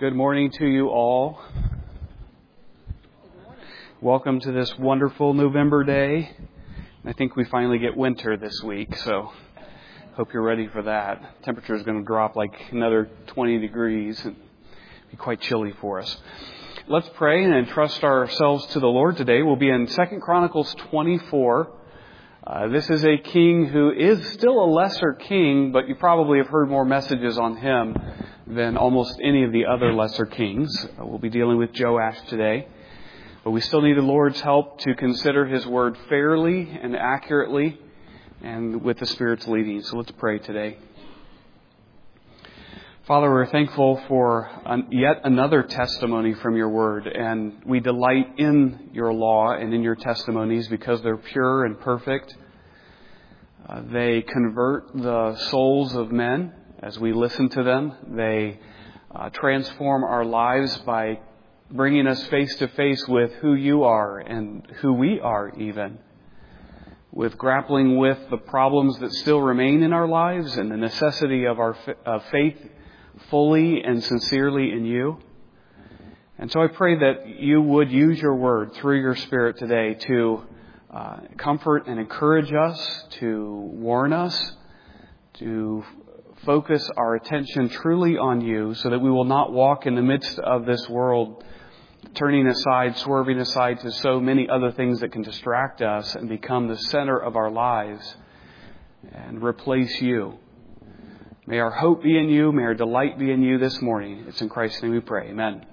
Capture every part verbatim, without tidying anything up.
Good morning to you all. Welcome to this wonderful November day. I think we finally get winter this week, so hope you're ready for that. Temperature is going to drop like another twenty degrees and be quite chilly for us. Let's pray and entrust ourselves to the Lord today. We'll be in Second Chronicles twenty-four. Uh, this is a king who is still a lesser king, but you probably have heard more messages on him than almost any of the other lesser kings. Uh, we'll be dealing with Joash today. But we still need the Lord's help to consider His Word fairly and accurately and with the Spirit's leading. So let's pray today. Father, we're thankful for an, yet another testimony from Your Word. And we delight in Your law and in Your testimonies because they're pure and perfect. Uh, they convert the souls of men as we listen to them. They uh, transform our lives by bringing us face to face with who You are and who we are even. With grappling with the problems that still remain in our lives and the necessity of our of faith fully and sincerely in You. And so I pray that You would use Your Word through Your Spirit today to uh, comfort and encourage us, to warn us, to focus our attention truly on You so that we will not walk in the midst of this world turning aside, swerving aside to so many other things that can distract us and become the center of our lives and replace You. May our hope be in You. May our delight be in You this morning. It's in Christ's name we pray. Amen.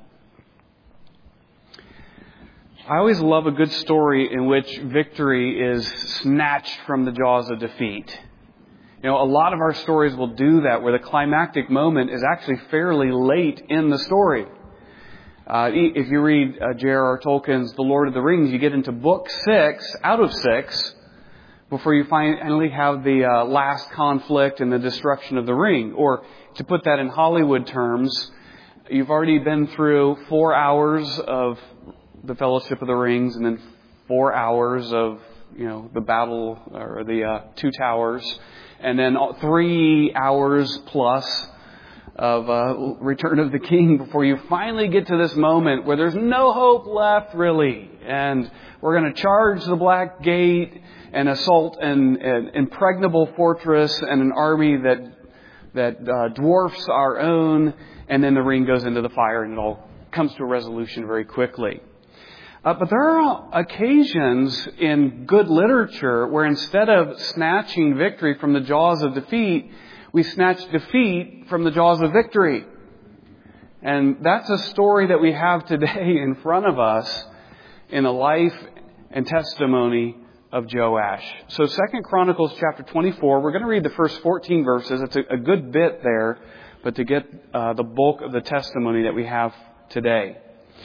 I always love a good story in which victory is snatched from the jaws of defeat. You know, a lot of our stories will do that, where the climactic moment is actually fairly late in the story. Uh, if you read uh, J R R Tolkien's The Lord of the Rings, you get into book six out of six before you finally have the uh, last conflict and the destruction of the ring. Or to put that in Hollywood terms, you've already been through four hours of the Fellowship of the Rings and then four hours of, you know, the battle or the uh, Two Towers, and then three hours plus of uh, Return of the King before you finally get to this moment where there's no hope left, really. And we're going to charge the Black Gate and assault an, an impregnable fortress and an army that that uh, dwarfs our own. And then the ring goes into the fire and it all comes to a resolution very quickly. Uh, but there are occasions in good literature where instead of snatching victory from the jaws of defeat, we snatch defeat from the jaws of victory. And that's a story that we have today in front of us in the life and testimony of Joash. So Second Chronicles chapter twenty-four, we're going to read the first fourteen verses. It's a, a good bit there, but to get uh, the bulk of the testimony that we have today.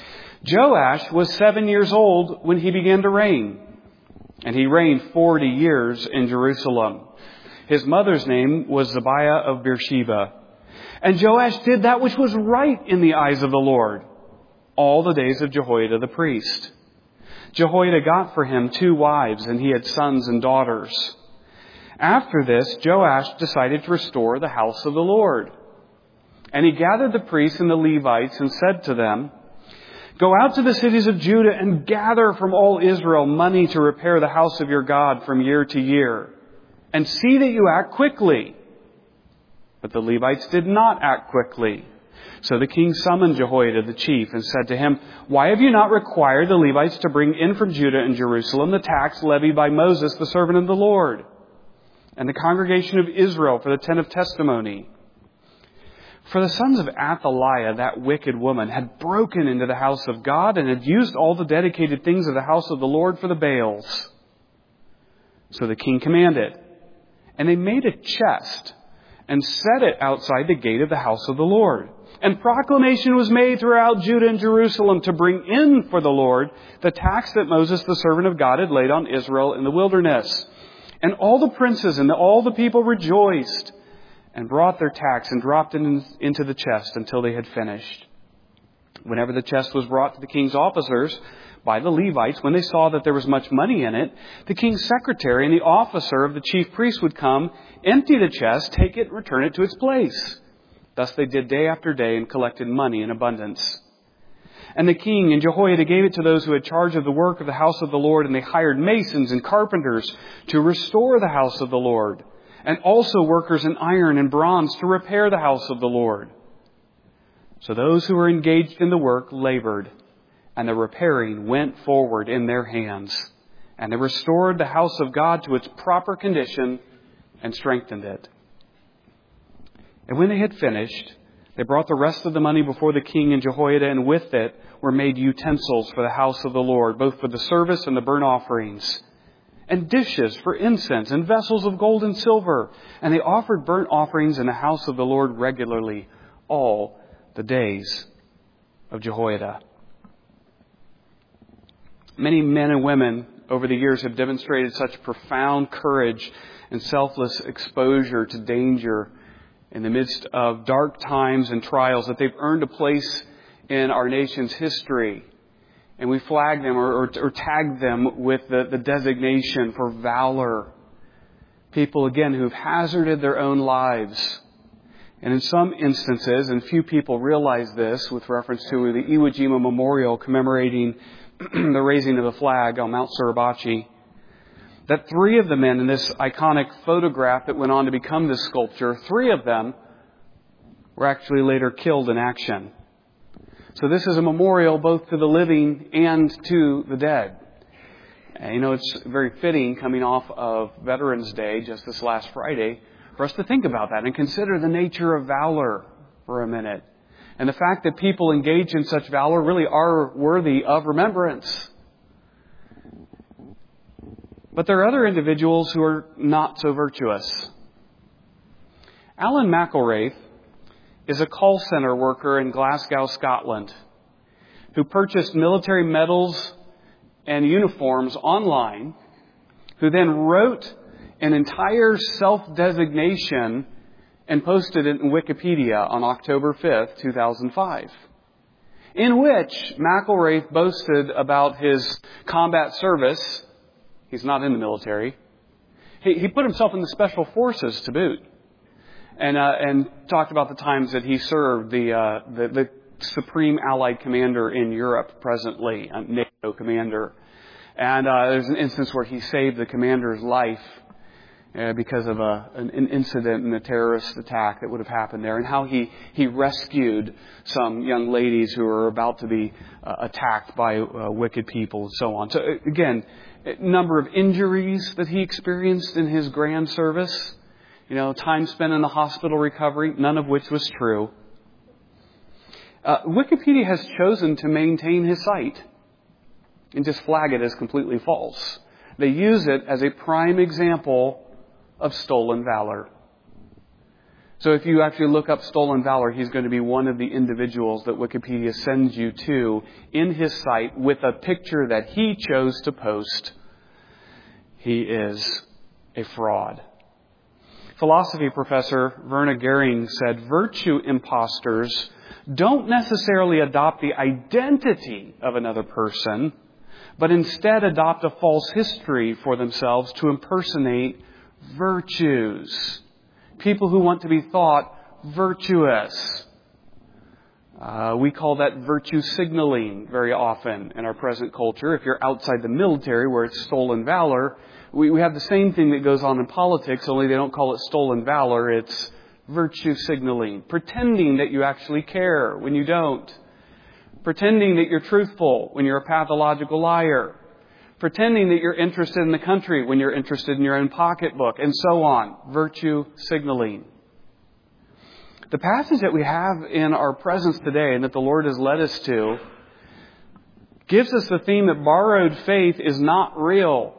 Joash was seven years old when he began to reign, and he reigned forty years in Jerusalem. His mother's name was Zibiah of Beersheba. And Joash did that which was right in the eyes of the Lord all the days of Jehoiada the priest. Jehoiada got for him two wives, and he had sons and daughters. After this, Joash decided to restore the house of the Lord. And he gathered the priests and the Levites and said to them, "Go out to the cities of Judah and gather from all Israel money to repair the house of your God from year to year. And see that you act quickly." But the Levites did not act quickly. So the king summoned Jehoiada the chief and said to him, "Why have you not required the Levites to bring in from Judah and Jerusalem the tax levied by Moses, the servant of the Lord, and the congregation of Israel for the tent of testimony?" For the sons of Athaliah, that wicked woman, had broken into the house of God and had used all the dedicated things of the house of the Lord for the Baals. So the king commanded, and they made a chest and set it outside the gate of the house of the Lord. And proclamation was made throughout Judah and Jerusalem to bring in for the Lord the tax that Moses, the servant of God, had laid on Israel in the wilderness. And all the princes and all the people rejoiced and brought their tax and dropped it in, into the chest until they had finished. Whenever the chest was brought to the king's officers by the Levites, when they saw that there was much money in it, the king's secretary and the officer of the chief priest would come, empty the chest, take it, and return it to its place. Thus they did day after day and collected money in abundance. And the king and Jehoiada gave it to those who had charge of the work of the house of the Lord, and they hired masons and carpenters to restore the house of the Lord, and also workers in iron and bronze to repair the house of the Lord. So those who were engaged in the work labored, and the repairing went forward in their hands. And they restored the house of God to its proper condition and strengthened it. And when they had finished, they brought the rest of the money before the king and Jehoiada, and with it were made utensils for the house of the Lord, both for the service and the burnt offerings, and dishes for incense, and vessels of gold and silver. And they offered burnt offerings in the house of the Lord regularly all the days of Jehoiada. Many men and women over the years have demonstrated such profound courage and selfless exposure to danger in the midst of dark times and trials that they've earned a place in our nation's history. And we flag them or, or, or tag them with the, the designation for valor. People, again, who've hazarded their own lives. And in some instances, and few people realize this with reference to the Iwo Jima Memorial commemorating the raising of the flag on Mount Suribachi, that three of the men in this iconic photograph that went on to become this sculpture, three of them were actually later killed in action. So this is a memorial both to the living and to the dead. And, you know, it's very fitting coming off of Veterans Day just this last Friday for us to think about that and consider the nature of valor for a minute. And the fact that people engaged in such valor really are worthy of remembrance. But there are other individuals who are not so virtuous. Alan McElraith is a call center worker in Glasgow, Scotland, who purchased military medals and uniforms online, who then wrote an entire self-designation and posted it in Wikipedia on October fifth, two thousand five, in which McElraith boasted about his combat service. He's not in the military. He, he put himself in the special forces to boot, and uh, and talked about the times that he served the uh, the, the supreme Allied commander in Europe presently, a NATO commander. And uh, there's an instance where he saved the commander's life uh, because of a, an, an incident and a terrorist attack that would have happened there, and how he, he rescued some young ladies who were about to be uh, attacked by uh, wicked people and so on. So again, a number of injuries that he experienced in his grand service, you know, time spent in the hospital recovery, none of which was true. Uh, Wikipedia has chosen to maintain his site and just flag it as completely false. They use it as a prime example of stolen valor. So if you actually look up stolen valor, he's going to be one of the individuals that Wikipedia sends you to in his site with a picture that he chose to post. He is a fraud. Philosophy professor Verna Gehring said, virtue imposters don't necessarily adopt the identity of another person, but instead adopt a false history for themselves to impersonate virtues. People who want to be thought virtuous. Uh, we call that virtue signaling very often in our present culture. If you're outside the military where it's stolen valor, we, we have the same thing that goes on in politics, only they don't call it stolen valor. It's virtue signaling. Pretending that you actually care when you don't. Pretending that you're truthful when you're a pathological liar. Pretending that you're interested in the country when you're interested in your own pocketbook, and so on. Virtue signaling. The passage that we have in our presence today and that the Lord has led us to gives us the theme that borrowed faith is not real.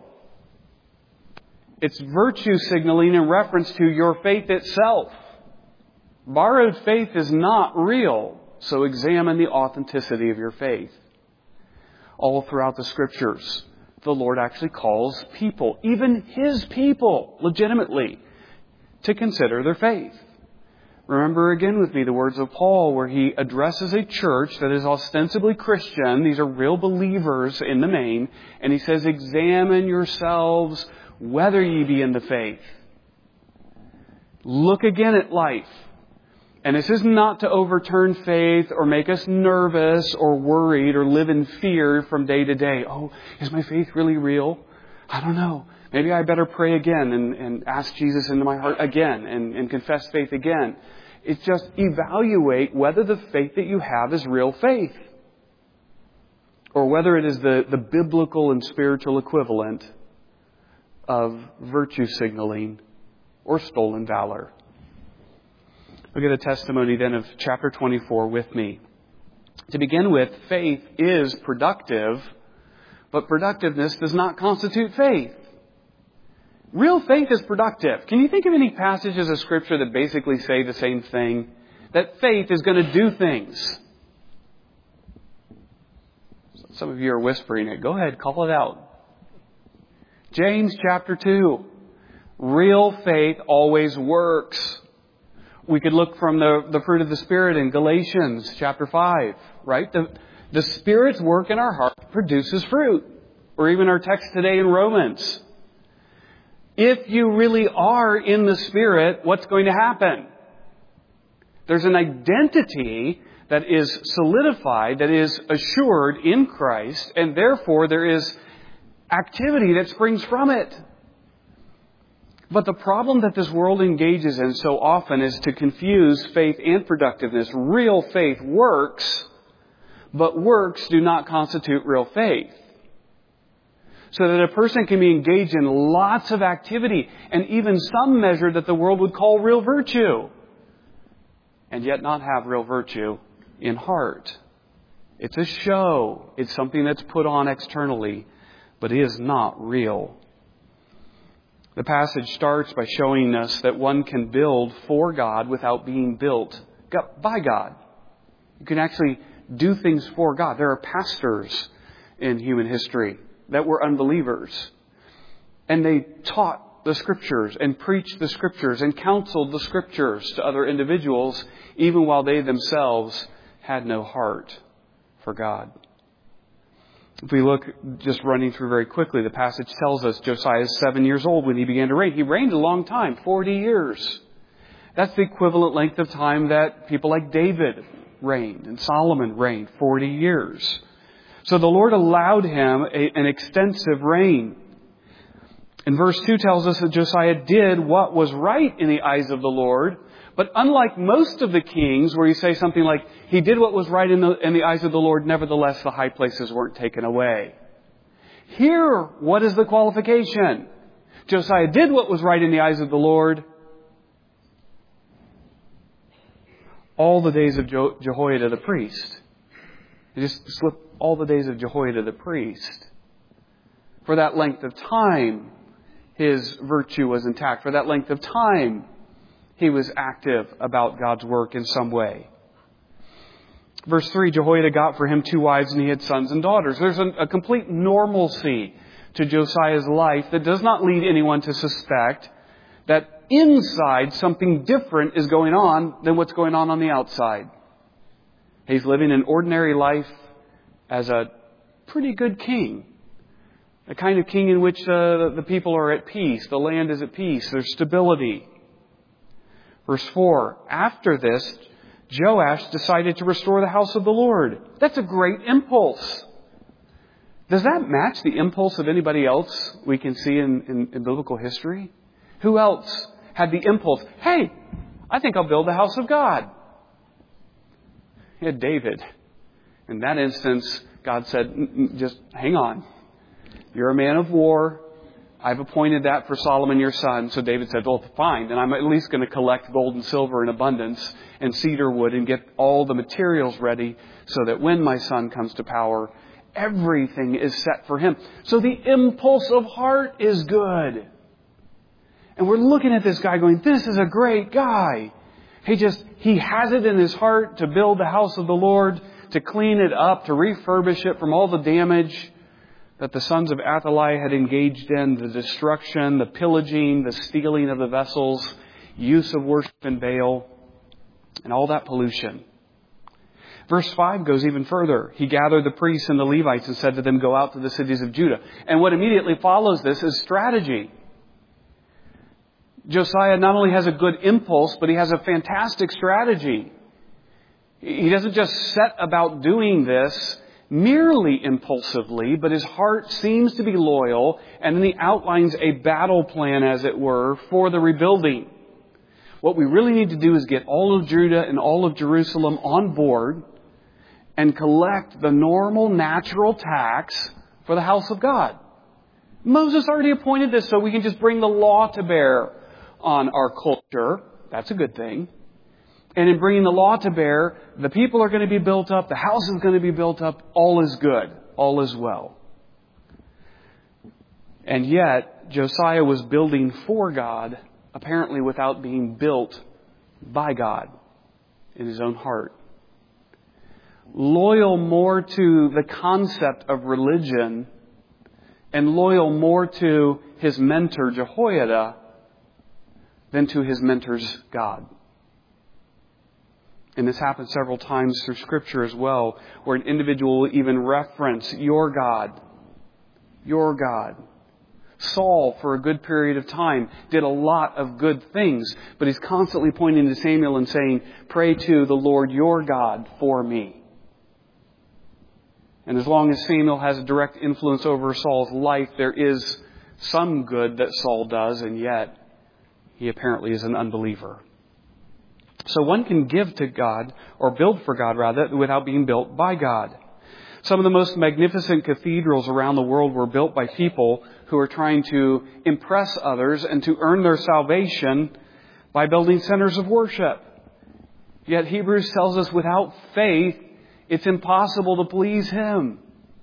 It's virtue signaling in reference to your faith itself. Borrowed faith is not real, so examine the authenticity of your faith. All throughout the Scriptures, the Lord actually calls people, even His people, legitimately, to consider their faith. Remember again with me the words of Paul where he addresses a church that is ostensibly Christian. These are real believers in the main. And he says, examine yourselves whether ye be in the faith. Look again at life. And this is not to overturn faith or make us nervous or worried or live in fear from day to day. Oh, is my faith really real? I don't know. Maybe I better pray again and, and ask Jesus into my heart again and, and confess faith again. It's just evaluate whether the faith that you have is real faith, or whether it is the, the biblical and spiritual equivalent of virtue signaling or stolen valor. Look at the testimony then of chapter twenty-four with me. To begin with, faith is productive, but productiveness does not constitute faith. Real faith is productive. Can you think of any passages of Scripture that basically say the same thing? That faith is going to do things. Some of you are whispering it. Go ahead, call it out. James chapter two. Real faith always works. We could look from the, the fruit of the Spirit in Galatians chapter five, right? The, the Spirit's work in our heart produces fruit. Or even our text today in Romans. If you really are in the Spirit, what's going to happen? There's an identity that is solidified, that is assured in Christ, and therefore there is activity that springs from it. But the problem that this world engages in so often is to confuse faith and productiveness. Real faith works, but works do not constitute real faith. So that a person can be engaged in lots of activity and even some measure that the world would call real virtue, and yet not have real virtue in heart. It's a show. It's something that's put on externally, but it is not real. The passage starts by showing us that one can build for God without being built by God. You can actually do things for God. There are pastors in human history that were unbelievers, and they taught the Scriptures and preached the Scriptures and counseled the Scriptures to other individuals, even while they themselves had no heart for God. If we look, just running through very quickly, the passage tells us Josiah is seven years old when he began to reign. He reigned a long time, forty years. That's the equivalent length of time that people like David reigned and Solomon reigned, forty years. So the Lord allowed him a, an extensive reign. And verse two tells us that Josiah did what was right in the eyes of the Lord. But unlike most of the kings, where you say something like, he did what was right in the, in the eyes of the Lord, nevertheless the high places weren't taken away. Here, what is the qualification? Josiah did what was right in the eyes of the Lord all the days of Je- Jehoiada the priest. You just slip all the days of Jehoiada the priest. For that length of time, his virtue was intact. For that length of time, he was active about God's work in some way. Verse three, Jehoiada got for him two wives and he had sons and daughters. There's a, a complete normalcy to Josiah's life that does not lead anyone to suspect that inside something different is going on than what's going on on the outside. He's living an ordinary life as a pretty good king. A kind of king in which uh, the people are at peace. The land is at peace. There's stability. Verse four, after this, Joash decided to restore the house of the Lord. That's a great impulse. Does that match the impulse of anybody else we can see in, in, in biblical history? Who else had the impulse? Hey, I think I'll build the house of God. He had David. In that instance, God said, just hang on. You're a man of war. I've appointed that for Solomon your son. So David said, well, fine. Then I'm at least going to collect gold and silver in abundance and cedar wood and get all the materials ready so that when my son comes to power, everything is set for him. So the impulse of heart is good. And we're looking at this guy going, this is a great guy. He just, he has it in his heart to build the house of the Lord, to clean it up, to refurbish it from all the damage that the sons of Athaliah had engaged in, the destruction, the pillaging, the stealing of the vessels, use of worship in Baal, and all that pollution. Verse five goes even further. He gathered the priests and the Levites and said to them, go out to the cities of Judah. And what immediately follows this is strategy. Josiah not only has a good impulse, but he has a fantastic strategy. He doesn't just set about doing this merely impulsively, but his heart seems to be loyal, and then he outlines a battle plan, as it were, for the rebuilding. What we really need to do is get all of Judah and all of Jerusalem on board and collect the normal, natural tax for the house of God. Moses already appointed this so we can just bring the law to bear on our culture. That's a good thing. And in bringing the law to bear, the people are going to be built up, the house is going to be built up, all is good, all is well. And yet, Josiah was building for God, apparently without being built by God in his own heart. Loyal more to the concept of religion and loyal more to his mentor Jehoiada than to his mentor's God. And this happens several times through Scripture as well, where an individual will even reference your God, your God. Saul, for a good period of time, did a lot of good things, but he's constantly pointing to Samuel and saying, pray to the Lord your God for me. And as long as Samuel has a direct influence over Saul's life, there is some good that Saul does, and yet he apparently is an unbeliever. So one can give to God, or build for God rather, without being built by God. Some of the most magnificent cathedrals around the world were built by people who are trying to impress others and to earn their salvation by building centers of worship. Yet Hebrews tells us without faith, it's impossible to please Him.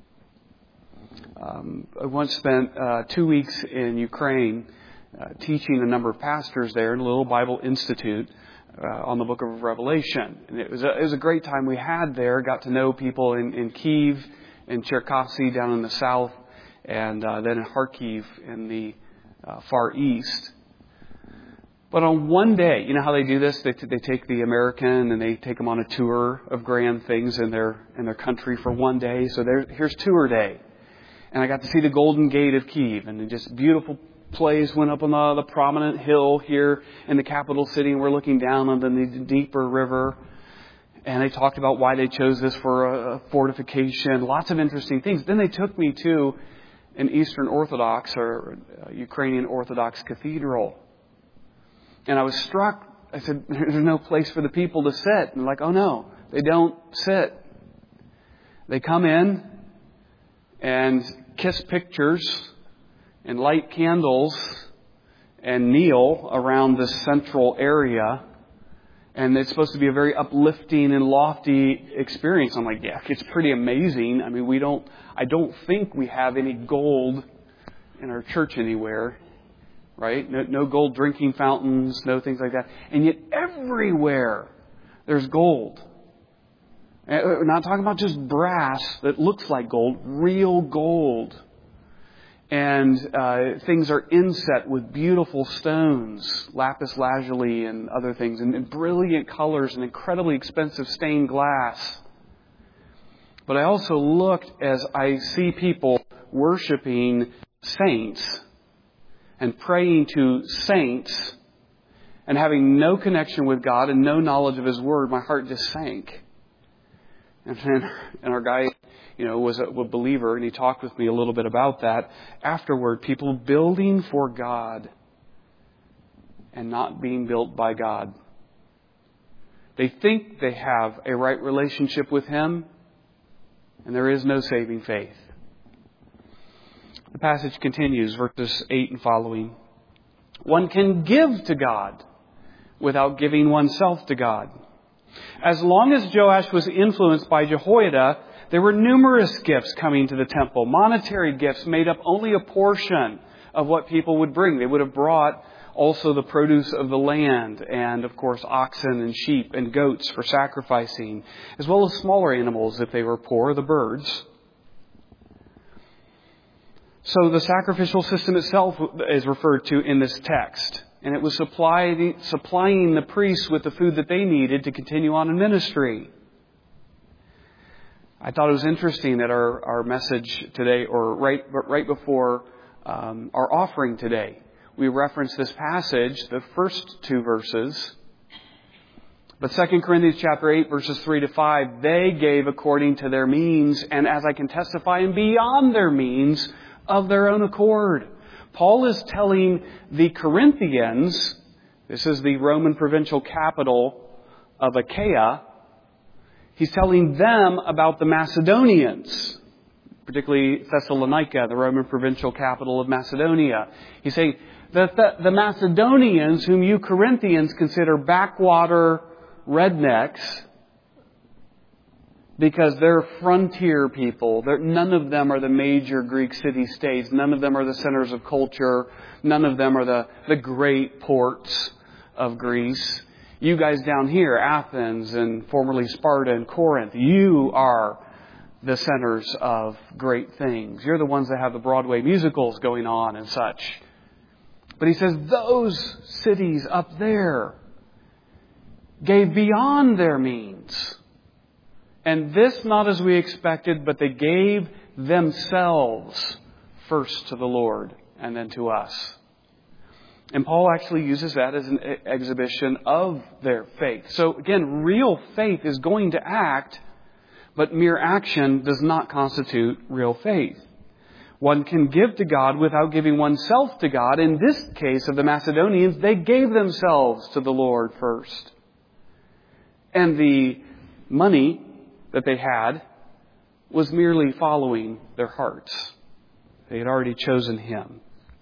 Um, I once spent uh, two weeks in Ukraine uh, teaching a number of pastors there in a little Bible institute uh, on the book of Revelation. And it was, a, it was a great time we had there. Got to know people in, in Kyiv and Cherkasy down in the south, and uh, then in Kharkiv in the uh, far east. But on one day, you know how they do this? They, t- they take the American and they take them on a tour of grand things in their in their country for one day. So there, here's tour day. And I got to see the Golden Gate of Kyiv, and just beautiful place. Went up on the, the prominent hill here in the capital city, and we're looking down on the Dnieper River. And they talked about why they chose this for a, a fortification. Lots of interesting things. Then they took me to an Eastern Orthodox or Ukrainian Orthodox cathedral. And I was struck. I said, there's no place for the people to sit. And like, oh no, they don't sit. They come in and kiss pictures and light candles and kneel around this central area. And it's supposed to be a very uplifting and lofty experience. I'm like, yeah, it's pretty amazing. I mean, we don't, I don't think we have any gold in our church anywhere. Right? No, no gold drinking fountains, no things like that. And yet everywhere there's gold. And we're not talking about just brass that looks like gold, real gold. And uh, things are inset with beautiful stones, lapis lazuli and other things, and, and brilliant colors and incredibly expensive stained glass. But I also looked as I see people worshiping saints and praying to saints and having no connection with God and no knowledge of His Word, my heart just sank. And then, and our guy, you know, was a, a believer, and he talked with me a little bit about that. Afterward, people building for God and not being built by God. They think they have a right relationship with Him, and there is no saving faith. The passage continues, verses eight and following. One can give to God without giving oneself to God. As long as Joash was influenced by Jehoiada, there were numerous gifts coming to the temple. Monetary gifts made up only a portion of what people would bring. They would have brought also the produce of the land and, of course, oxen and sheep and goats for sacrificing, as well as smaller animals if they were poor, the birds. So the sacrificial system itself is referred to in this text. And it was supplying, supplying the priests with the food that they needed to continue on in ministry. I thought it was interesting that our, our message today, or right right before um, our offering today, we reference this passage, the first two verses. But Second Corinthians chapter eight, verses three to five, they gave according to their means, and as I can testify, and beyond their means, of their own accord. Paul is telling the Corinthians, this is the Roman provincial capital of Achaia, he's telling them about the Macedonians, particularly Thessalonica, the Roman provincial capital of Macedonia. He's saying that the, the Macedonians, whom you Corinthians consider backwater rednecks, because they're frontier people. They're, none of them are the major Greek city-states. None of them are the centers of culture. None of them are the, the great ports of Greece. You guys down here, Athens and formerly Sparta and Corinth, you are the centers of great things. You're the ones that have the Broadway musicals going on and such. But he says those cities up there gave beyond their means. And this not as we expected, but they gave themselves first to the Lord and then to us. And Paul actually uses that as an exhibition of their faith. So again, real faith is going to act, but mere action does not constitute real faith. One can give to God without giving oneself to God. In this case of the Macedonians, they gave themselves to the Lord first. And the money that they had was merely following their hearts. They had already chosen Him.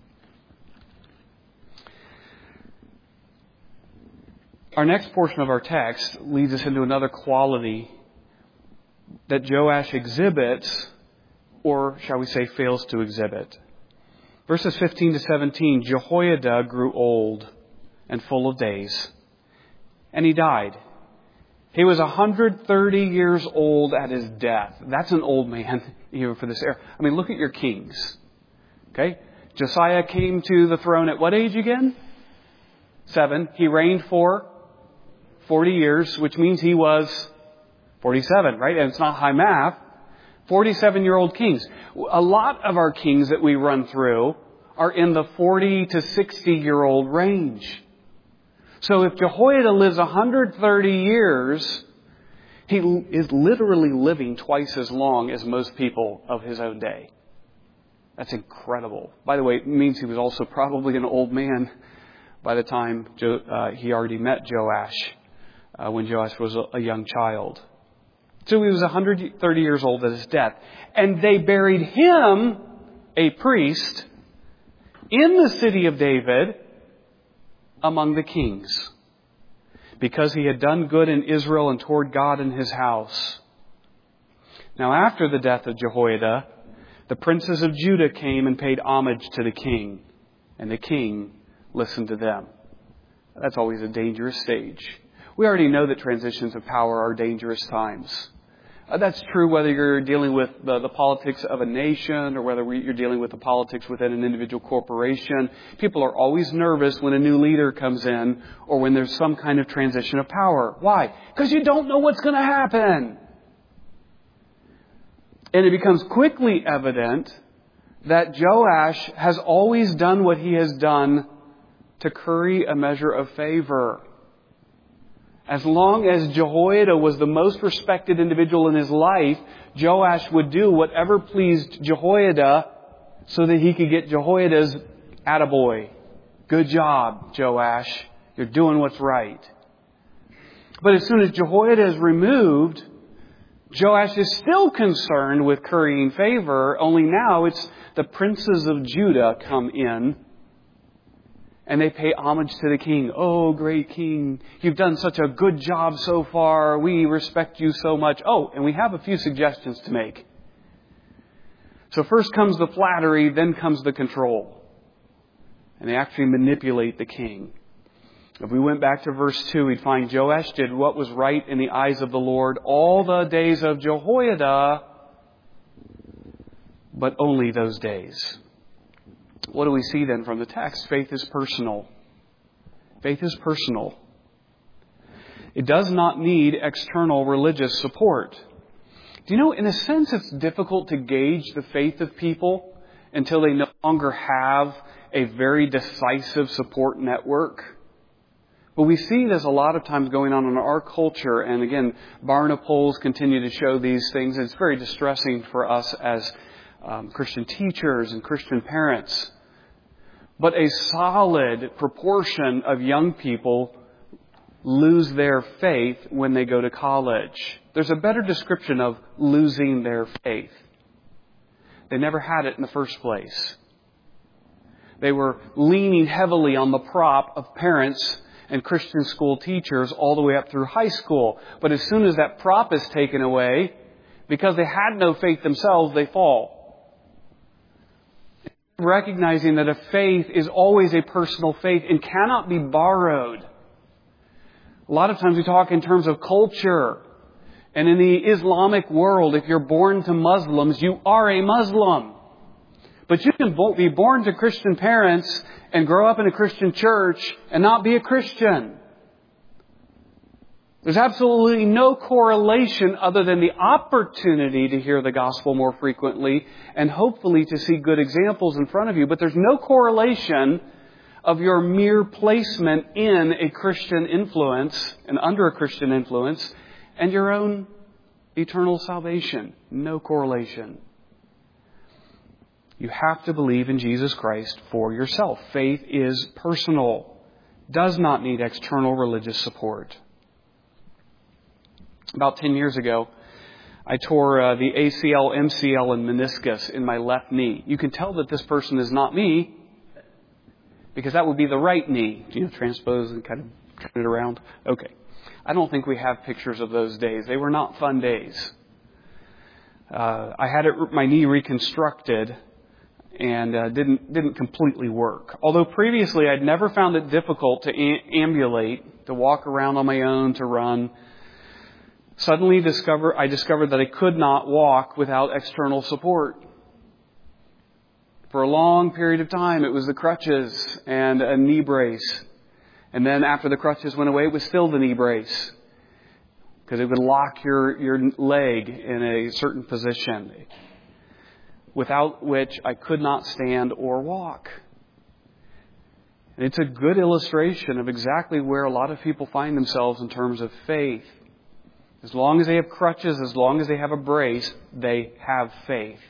Our next portion of our text leads us into another quality that Joash exhibits, or shall we say fails to exhibit. Verses fifteen to seventeen, Jehoiada grew old and full of days, and he died. He was one hundred thirty years old at his death. That's an old man, even for this era. I mean, look at your kings. Okay? Josiah came to the throne at what age again? Seven. He reigned for forty years, which means he was forty-seven, right? And it's not high math. forty-seven-year-old kings. A lot of our kings that we run through are in the forty to sixty-year-old range. So if Jehoiada lives one hundred thirty years, he is literally living twice as long as most people of his own day. That's incredible. By the way, it means he was also probably an old man by the time jo- uh, he already met Joash, uh, when Joash was a, a young child. So he was one hundred thirty years old at his death. And they buried him, a priest, in the city of David, among the kings, because he had done good in Israel and toward God in His house. Now after the death of Jehoiada, the princes of Judah came and paid homage to the king, and the king listened to them. That's always a dangerous stage. We already know that transitions of power are dangerous times. Uh, that's true whether you're dealing with the, the politics of a nation or whether we, you're dealing with the politics within an individual corporation. People are always nervous when a new leader comes in or when there's some kind of transition of power. Why? Because you don't know what's going to happen. And it becomes quickly evident that Joash has always done what he has done to curry a measure of favor. As long as Jehoiada was the most respected individual in his life, Joash would do whatever pleased Jehoiada so that he could get Jehoiada's attaboy. Good job, Joash. You're doing what's right. But as soon as Jehoiada is removed, Joash is still concerned with currying favor, only now it's the princes of Judah come in and they pay homage to the king. Oh, great king, you've done such a good job so far. We respect you so much. Oh, and we have a few suggestions to make. So first comes the flattery, then comes the control. And they actually manipulate the king. If we went back to verse two, we'd find Joash did what was right in the eyes of the Lord all the days of Jehoiada, but only those days. What do we see then from the text? Faith is personal. Faith is personal. It does not need external religious support. Do you know, in a sense, it's difficult to gauge the faith of people until they no longer have a very decisive support network. But we see this a lot of times going on in our culture. And again, Barna polls continue to show these things. It's very distressing for us as um, Christian teachers and Christian parents. But a solid proportion of young people lose their faith when they go to college. There's a better description of losing their faith. They never had it in the first place. They were leaning heavily on the prop of parents and Christian school teachers all the way up through high school. But as soon as that prop is taken away, because they had no faith themselves, they fall. Recognizing that a faith is always a personal faith and cannot be borrowed. A lot of times we talk in terms of culture. And in the Islamic world, if you're born to Muslims, you are a Muslim. But you can be born to Christian parents and grow up in a Christian church and not be a Christian. There's absolutely no correlation other than the opportunity to hear the gospel more frequently and hopefully to see good examples in front of you. But there's no correlation of your mere placement in a Christian influence and under a Christian influence and your own eternal salvation. No correlation. You have to believe in Jesus Christ for yourself. Faith is personal, does not need external religious support. About ten years ago, I tore uh, the A C L, M C L, and meniscus in my left knee. You can tell that this person is not me because that would be the right knee. You know, transpose and kind of turn it around. Okay. I don't think we have pictures of those days. They were not fun days. Uh, I had it, my knee reconstructed and uh, didn't didn't completely work. Although previously I'd never found it difficult to a- ambulate, to walk around on my own, to run. Suddenly discover I discovered that I could not walk without external support. For a long period of time, it was the crutches and a knee brace. And then after the crutches went away, it was still the knee brace. Because it would lock your, your leg in a certain position. Without which I could not stand or walk. And it's a good illustration of exactly where a lot of people find themselves in terms of faith. As long as they have crutches, as long as they have a brace, they have faith.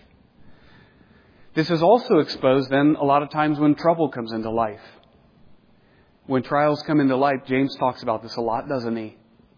This is also exposed then a lot of times when trouble comes into life. When trials come into life, James talks about this a lot, doesn't he?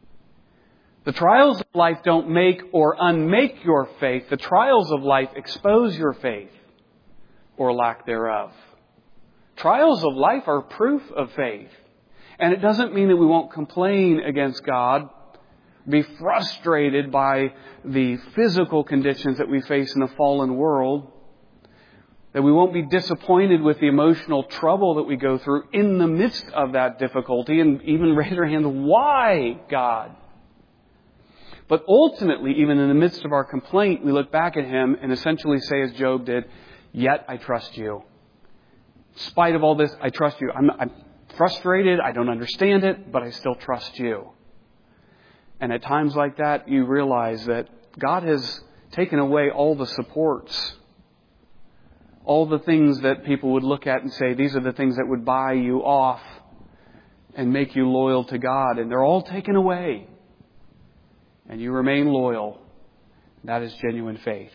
The trials of life don't make or unmake your faith. The trials of life expose your faith or lack thereof. Trials of life are proof of faith. And it doesn't mean that we won't complain against God, be frustrated by the physical conditions that we face in a fallen world, that we won't be disappointed with the emotional trouble that we go through in the midst of that difficulty and even raise our hand, why, God? But ultimately, even in the midst of our complaint, we look back at Him and essentially say as Job did, yet I trust you. In spite of all this, I trust you. I'm, I'm frustrated, I don't understand it, but I still trust you. And at times like that, you realize that God has taken away all the supports, all the things that people would look at and say, these are the things that would buy you off and make you loyal to God. And they're all taken away. And you remain loyal. That is genuine faith.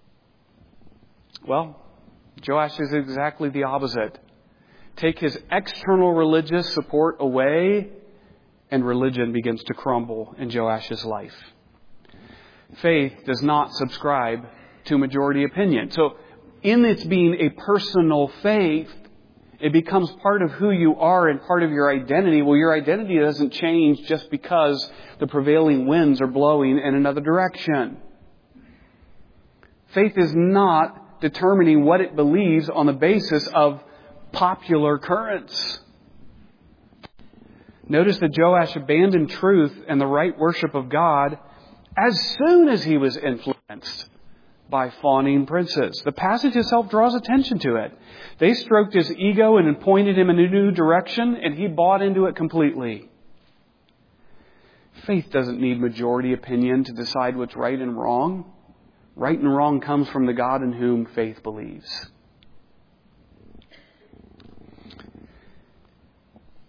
Well, Joash is exactly the opposite. Take his external religious support away, and religion begins to crumble in Joash's life. Faith does not subscribe to majority opinion. So, in its being a personal faith, it becomes part of who you are and part of your identity. Well, your identity doesn't change just because the prevailing winds are blowing in another direction. Faith is not determining what it believes on the basis of popular currents. Notice that Joash abandoned truth and the right worship of God as soon as he was influenced by fawning princes. The passage itself draws attention to it. They stroked his ego and pointed him in a new direction, and he bought into it completely. Faith doesn't need majority opinion to decide what's right and wrong. Right and wrong comes from the God in whom faith believes.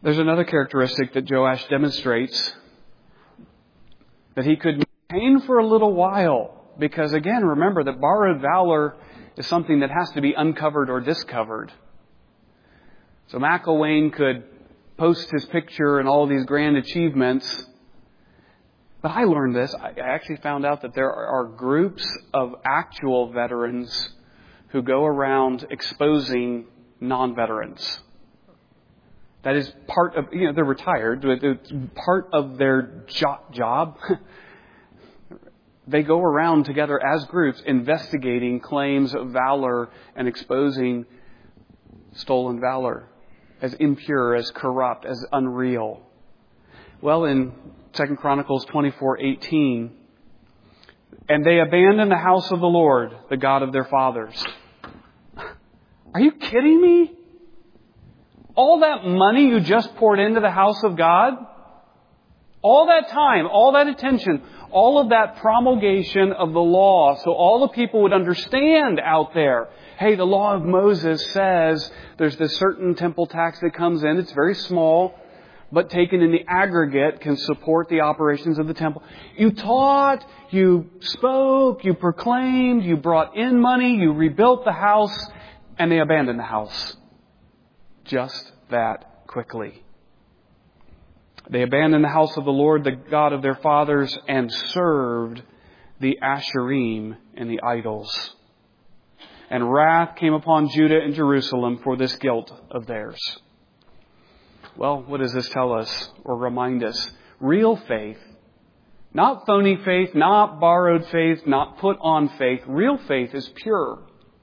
There's another characteristic that Joash demonstrates, that he could maintain for a little while. Because again, remember that borrowed valor is something that has to be uncovered or discovered. So McIlwaine could post his picture and all these grand achievements. But I learned this. I actually found out that there are groups of actual veterans who go around exposing non-veterans. That is part of, you know, they're retired. It's part of their jo- job. They go around together as groups investigating claims of valor and exposing stolen valor as impure, as corrupt, as unreal. Well, in Second Chronicles twenty-four eighteen, and they abandoned the house of the Lord, the God of their fathers. Are you kidding me? All that money you just poured into the house of God, all that time, all that attention, all of that promulgation of the law, so all the people would understand out there, hey, the law of Moses says there's this certain temple tax that comes in. It's very small, but taken in the aggregate can support the operations of the temple. You taught, you spoke, you proclaimed, you brought in money, you rebuilt the house, and they abandoned the house. Just that quickly. They abandoned the house of the Lord, the God of their fathers, and served the Asherim and the idols. And wrath came upon Judah and Jerusalem for this guilt of theirs. Well, what does this tell us or remind us? Real faith, not phony faith, not borrowed faith, not put on faith. Real faith is pure.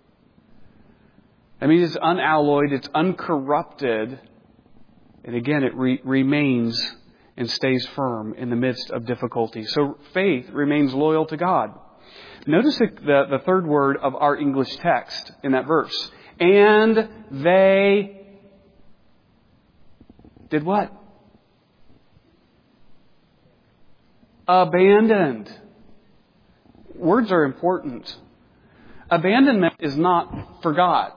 I mean, it's unalloyed, it's uncorrupted. And again, it re- remains and stays firm in the midst of difficulty. So faith remains loyal to God. Notice the, the, the third word of our English text in that verse. And they did what? Abandoned. Words are important. Abandonment is not forgot.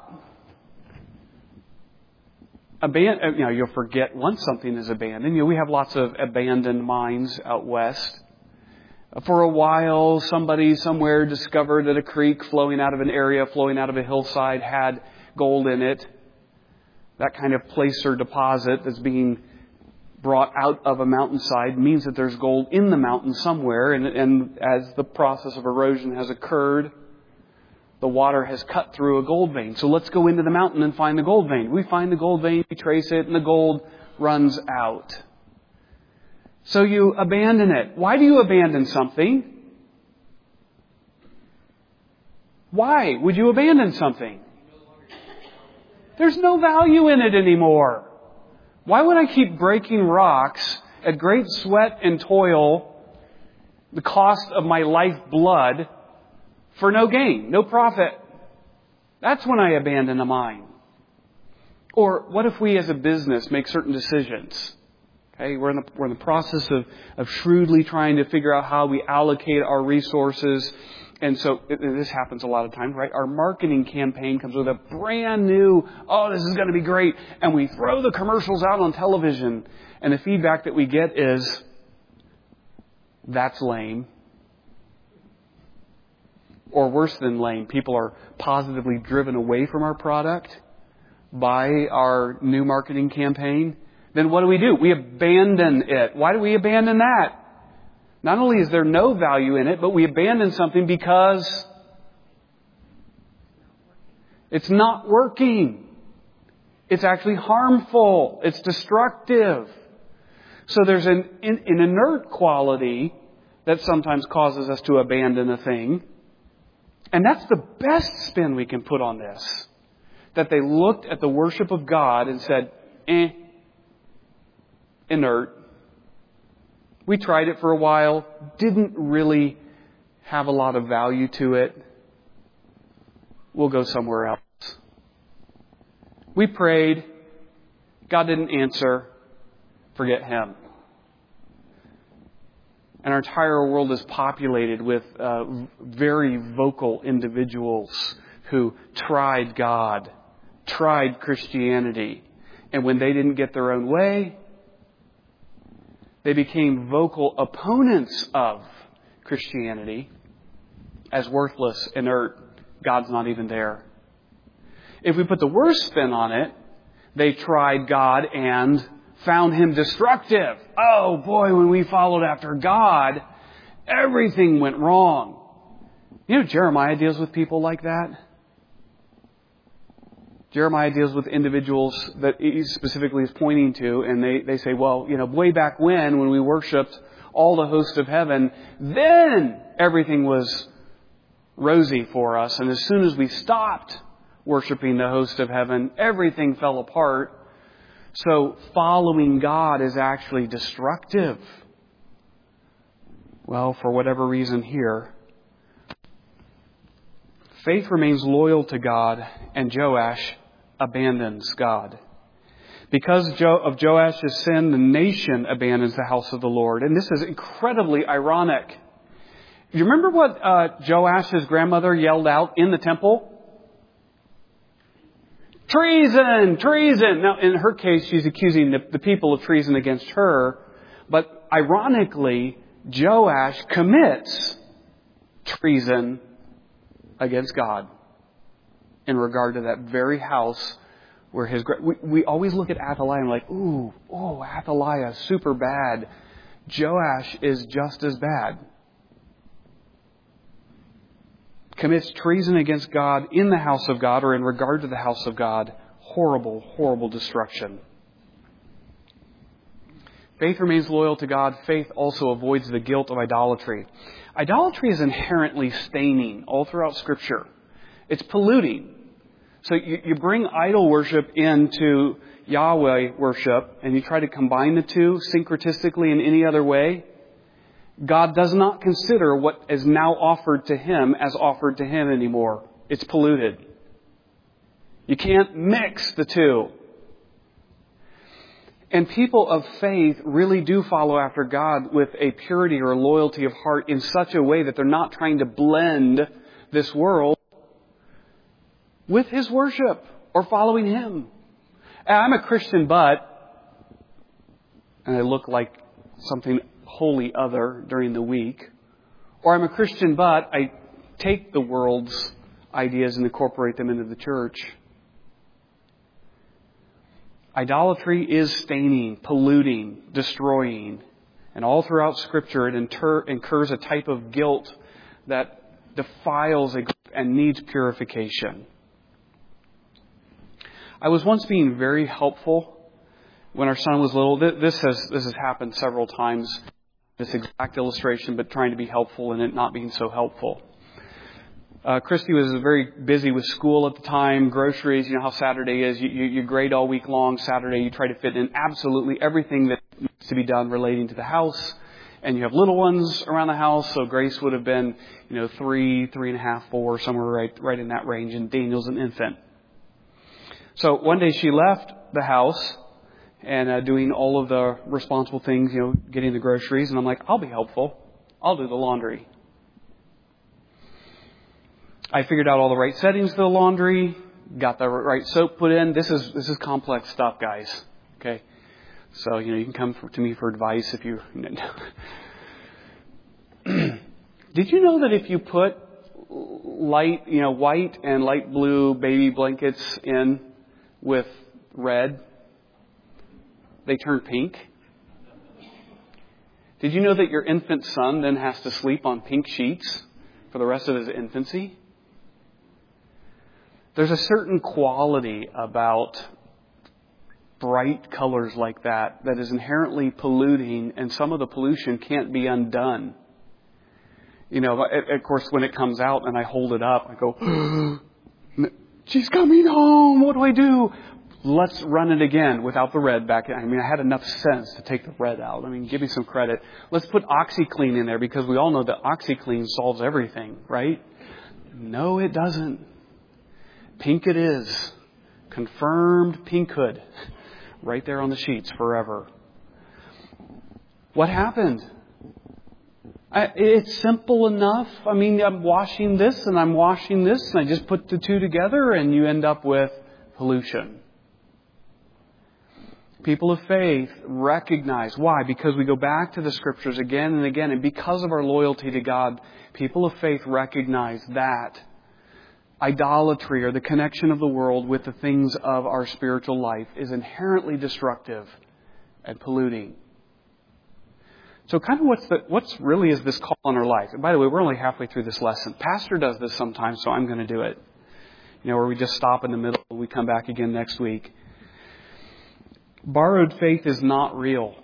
Aban- you know, you'll forget once something is abandoned. You know, we have lots of abandoned mines out west. For a while, somebody somewhere discovered that a creek flowing out of an area, flowing out of a hillside, had gold in it. That kind of placer deposit that's being brought out of a mountainside means that there's gold in the mountain somewhere. And, and as the process of erosion has occurred, the water has cut through a gold vein. So let's go into the mountain and find the gold vein. We find the gold vein, we trace it, and the gold runs out. So you abandon it. Why do you abandon something? Why would you abandon something? There's no value in it anymore. Why would I keep breaking rocks at great sweat and toil, the cost of my life blood, for no gain, no profit? That's when I abandon a mine. Or what if we as a business make certain decisions? Okay, we're in the, we're in the process of, of shrewdly trying to figure out how we allocate our resources. And so it, this happens a lot of times, right? Our marketing campaign comes with a brand new, oh, this is going to be great. And we throw the commercials out on television. And the feedback that we get is, that's lame. Or worse than lame, people are positively driven away from our product by our new marketing campaign. Then what do we do? We abandon it. Why do we abandon that? Not only is there no value in it, but we abandon something because it's not working. It's actually harmful. It's destructive. So there's an, an inert quality that sometimes causes us to abandon a thing. And that's the best spin we can put on this. That they looked at the worship of God and said, eh, inert. We tried it for a while, didn't really have a lot of value to it. We'll go somewhere else. We prayed. God didn't answer. Forget Him. And our entire world is populated with uh, very vocal individuals who tried God, tried Christianity, And when they didn't get their own way, they became vocal opponents of Christianity as worthless, inert. God's not even there. If we put the worst spin on it, they tried God and found Him destructive. Oh boy, when we followed after God, everything went wrong. You know, Jeremiah deals with people like that. Jeremiah deals with individuals that he specifically is pointing to, and they, they say, well, you know, way back when, when we worshipped all the hosts of heaven, then everything was rosy for us. And as soon as we stopped worshiping the host of heaven, everything fell apart. So following God is actually destructive. Well, for whatever reason here, faith remains loyal to God, and Joash abandons God. Because of Joash's sin, the nation abandons the house of the Lord. And this is incredibly ironic. Do you remember what uh, Joash's grandmother yelled out in the temple? Treason! Treason! Now, in her case, she's accusing the, the people of treason against her. But ironically, Joash commits treason against God in regard to that very house where his... We, we always look at Athaliah and we're like, ooh, oh, Athaliah, super bad. Joash is just as bad. Commits treason against God in the house of God or in regard to the house of God. Horrible, horrible destruction. Faith remains loyal to God. Faith also avoids the guilt of idolatry. Idolatry is inherently staining all throughout Scripture. It's polluting. So you, you bring idol worship into Yahweh worship and you try to combine the two syncretistically in any other way. God does not consider what is now offered to Him as offered to Him anymore. It's polluted. You can't mix the two. And people of faith really do follow after God with a purity or a loyalty of heart in such a way that they're not trying to blend this world with His worship or following Him. I'm a Christian, but, and I look like something wholly other during the week. Or I'm a Christian, but I take the world's ideas and incorporate them into the church. Idolatry is staining, polluting, destroying. And all throughout Scripture it inter- incurs a type of guilt that defiles a group and needs purification. I was once being very helpful when our son was little. This has this has happened several times, this exact illustration, but trying to be helpful and it not being so helpful. Uh, Christy was very busy with school at the time, groceries, you know how Saturday is. You, you, you grade all week long. Saturday you try to fit in absolutely everything that needs to be done relating to the house. And you have little ones around the house, so Grace would have been, you know, three, three and a half, four, somewhere right, right in that range, and Daniel's an infant. So one day she left the house and uh, doing all of the responsible things, you know, getting the groceries. And I'm like, I'll be helpful. I'll do the laundry. I figured out all the right settings for the laundry, got the right soap put in. This is this is complex stuff, guys. Okay, so you know you can come for, to me for advice if you. Did you know that if you put light, you know, white and light blue baby blankets in with red, they turn pink? Did you know that your infant son then has to sleep on pink sheets for the rest of his infancy? There's a certain quality about bright colors like that that is inherently polluting, and some of the pollution can't be undone. You know, of course, when it comes out and I hold it up, I go, she's coming home. What do I do? Let's run it again without the red back in. I mean, I had enough sense to take the red out. I mean, give me some credit. Let's put OxyClean in there because we all know that OxyClean solves everything, right? No, it doesn't. Pink it is. Confirmed pinkhood. Right there on the sheets forever. What happened? I, it's simple enough. I mean, I'm washing this and I'm washing this and I just put the two together and you end up with pollution. People of faith recognize. Why? Because we go back to the Scriptures again and again, and because of our loyalty to God, people of faith recognize that idolatry, or the connection of the world with the things of our spiritual life, is inherently destructive and polluting. So kind of what's the, what's really is this call on our life? And by the way, we're only halfway through this lesson. Pastor does this sometimes, so I'm going to do it. You know, where we just stop in the middle and we come back again next week. Borrowed faith is not real.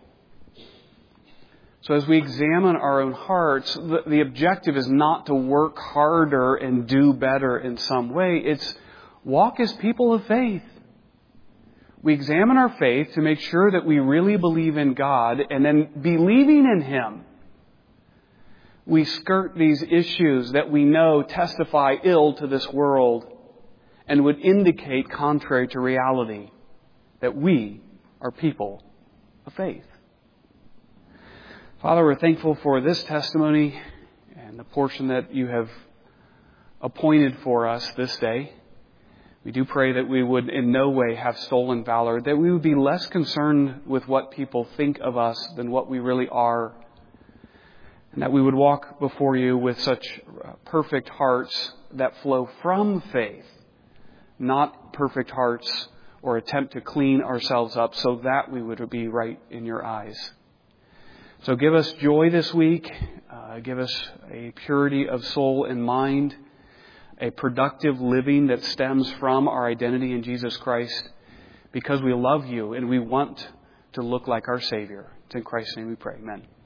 So as we examine our own hearts, the, the objective is not to work harder and do better in some way. It's walk as people of faith. We examine our faith to make sure that we really believe in God, and then believing in Him, we skirt these issues that we know testify ill to this world and would indicate, contrary to reality, that we are people of faith. Father, we're thankful for this testimony and the portion that you have appointed for us this day. We do pray that we would in no way have stolen valor, that we would be less concerned with what people think of us than what we really are, and that we would walk before you with such perfect hearts that flow from faith, not perfect hearts or attempt to clean ourselves up so that we would be right in your eyes. So give us joy this week. Uh, give us a purity of soul and mind, a productive living that stems from our identity in Jesus Christ, because we love you and we want to look like our Savior. It's in Christ's name we pray. Amen.